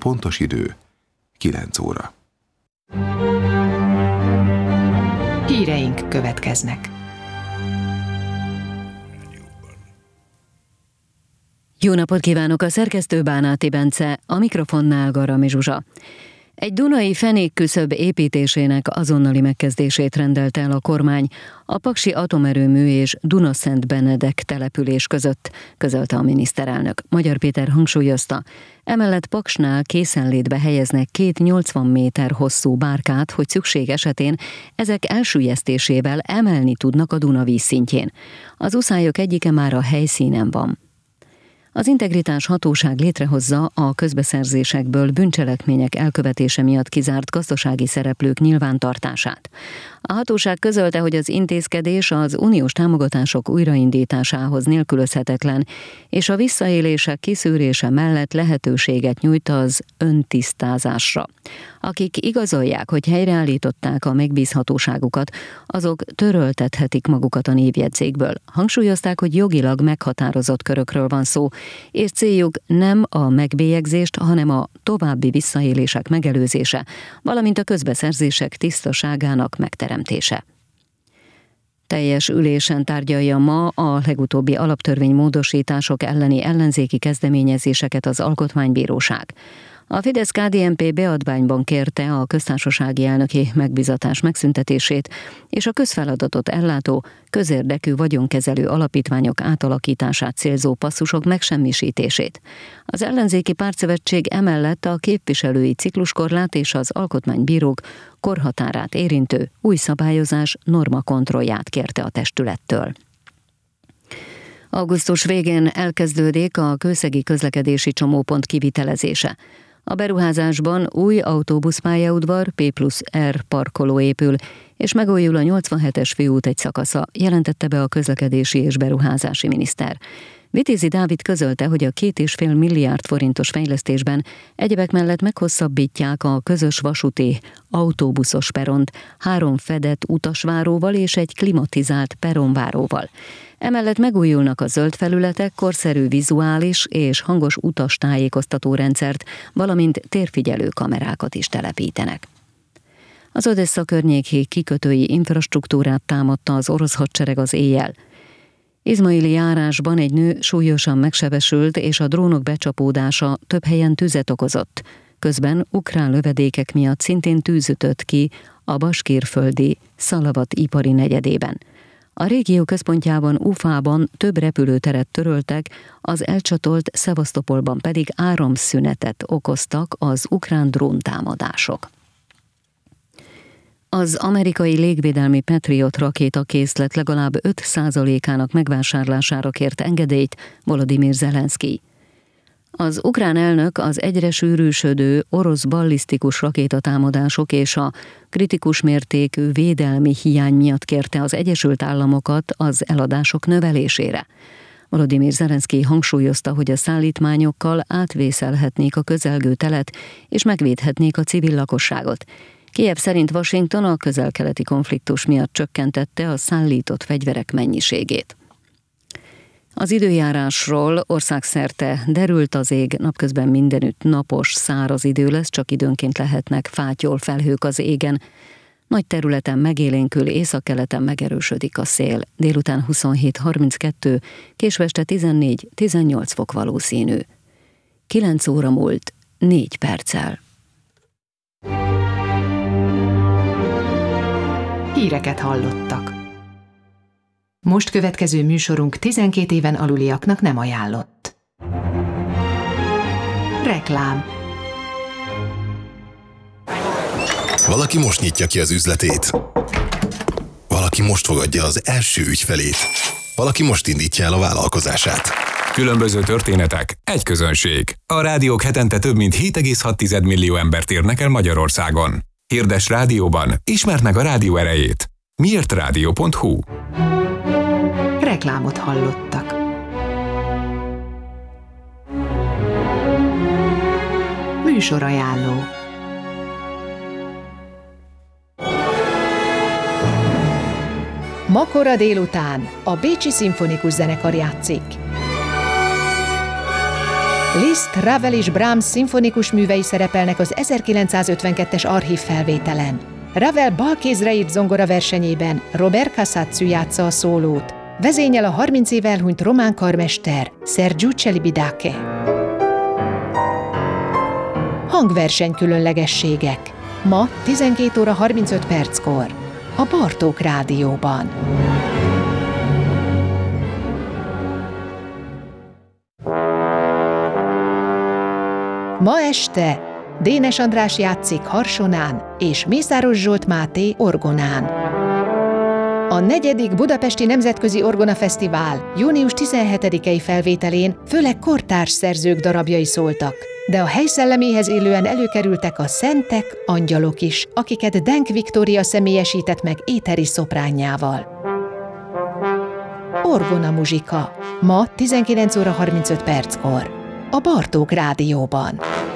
pontos idő 9 óra. Híreink következnek. Jó napot kívánok, a szerkesztő Bánáti Bence, a mikrofonnál Garami Zsuzsa. Egy dunai fenékküszöb építésének azonnali megkezdését rendelte el a kormány a Paksi atomerőmű és Dunaszent Benedek település között, közölte a miniszterelnök. Magyar Péter hangsúlyozta, emellett Paksnál készenlétbe helyeznek 2 80 méter hosszú bárkát, hogy szükség esetén ezek elsüllyesztésével emelni tudnak a Duna vízszintjén. Az uszályok egyike már a helyszínen van. Az Integritás Hatóság létrehozza a közbeszerzésekből bűncselekmények elkövetése miatt kizárt gazdasági szereplők nyilvántartását. A hatóság közölte, hogy az intézkedés az uniós támogatások újraindításához nélkülözhetetlen, és a visszaélések kiszűrése mellett lehetőséget nyújt az öntisztázásra. Akik igazolják, hogy helyreállították a megbízhatóságukat, azok töröltethetik magukat a névjegyzékből. Hangsúlyozták, hogy jogilag meghatározott körökről van szó, és céljuk nem a megbélyegzést, hanem a további visszaélések megelőzése, valamint a közbeszerzések tisztaságának megteremtése. Teljes ülésen tárgyalja ma a legutóbbi alaptörvénymódosítások elleni ellenzéki kezdeményezéseket az Alkotmánybíróság. A Fidesz-KDNP beadványban kérte a köztársasági elnöki megbízatás megszüntetését és a közfeladatot ellátó, közérdekű vagyonkezelő alapítványok átalakítását célzó passzusok megsemmisítését. Az ellenzéki pártszövetség emellett a képviselői cikluskorlát és az alkotmánybírók korhatárát érintő új szabályozás normakontrollját kérte a testülettől. Augusztus végén elkezdődik a kőszegi közlekedési csomópont kivitelezése. A beruházásban új autóbuszpályaudvar, P+R parkoló épül, és megújul a 87-es főút egy szakasza, jelentette be a közlekedési és beruházási miniszter. Vitézi Dávid közölte, hogy a 2,5 milliárd forintos fejlesztésben egyebek mellett meghosszabbítják a közös vasúti autóbuszos peront 3 fedett utasváróval és egy klimatizált peronváróval. Emellett megújulnak a zöld felületek, korszerű vizuális és hangos utastájékoztató rendszert, valamint térfigyelő kamerákat is telepítenek. Az Odessa környéki kikötői infrastruktúrát támadta az orosz hadsereg az éjjel. Izmaili járásban egy nő súlyosan megsebesült, és a drónok becsapódása több helyen tüzet okozott. Közben ukrán lövedékek miatt szintén tűz ütött ki a baskírföldi Szalavat ipari negyedében. A régió központjában, Ufában több repülőteret töröltek, az elcsatolt Szevasztopolban pedig áramszünetet okoztak az ukrán dróntámadások. Az amerikai légvédelmi Patriot rakétakészlet legalább 5%-ának megvásárlására kért engedélyt Volodymyr Zelenszkij. Az ukrán elnök az egyre sűrűsödő orosz ballisztikus rakétatámadások és a kritikus mértékű védelmi hiány miatt kérte az Egyesült Államokat az eladások növelésére. Volodymyr Zelenszkij hangsúlyozta, hogy a szállítmányokkal átvészelhetnék a közelgő telet és megvédhetnék a civil lakosságot. Kijev szerint Washington a közel-keleti konfliktus miatt csökkentette a szállított fegyverek mennyiségét. Az időjárásról országszerte derült az ég, napközben mindenütt napos, száraz idő lesz, csak időnként lehetnek fátyol felhők az égen. Nagy területen megélénkül, északkeleten megerősödik a szél. Délután 27-32, késő este 14-18 fok valószínű. 9 óra múlt 4 perccel. Híreket hallottak. Most következő műsorunk 12 éven aluliaknak nem ajánlott. Reklám. Valaki most nyitja ki az üzletét. Valaki most fogadja az első ügyfelét. Valaki most indítja el a vállalkozását. Különböző történetek, egy közönség. A rádiók hetente több mint 7,6 millió embert érnek el Magyarországon. Hirdess rádióban, ismerd meg a rádió erejét. miértradio.hu. Reklámot hallottak. Műsorajánló. Ma kora délután a Bécsi Szimfonikus Zenekar játszik. Liszt, Ravel és Brahms szimfonikus művei szerepelnek az 1952-es archív felvételen. Ravel balkézre írt zongoraversenyében Robert Casazzu játsza a szólót. Vezényel a 30 éve elhunyt román karmester, Sergiu Celibidache. Hangverseny különlegességek. Ma 12 óra 35 perckor. A Bartók Rádióban. Ma este Dénes András játszik harsonán és Mészáros Zsolt Máté orgonán. A 4. Budapesti Nemzetközi Orgona Fesztivál június 17-i felvételén főleg kortárs szerzők darabjai szóltak, de a hely szelleméhez illően előkerültek a szentek, angyalok is, akiket Denk Viktória személyesített meg éteri szopránjával. Orgona muzsika. Ma 19 óra 35 perckor. A Bartók Rádióban.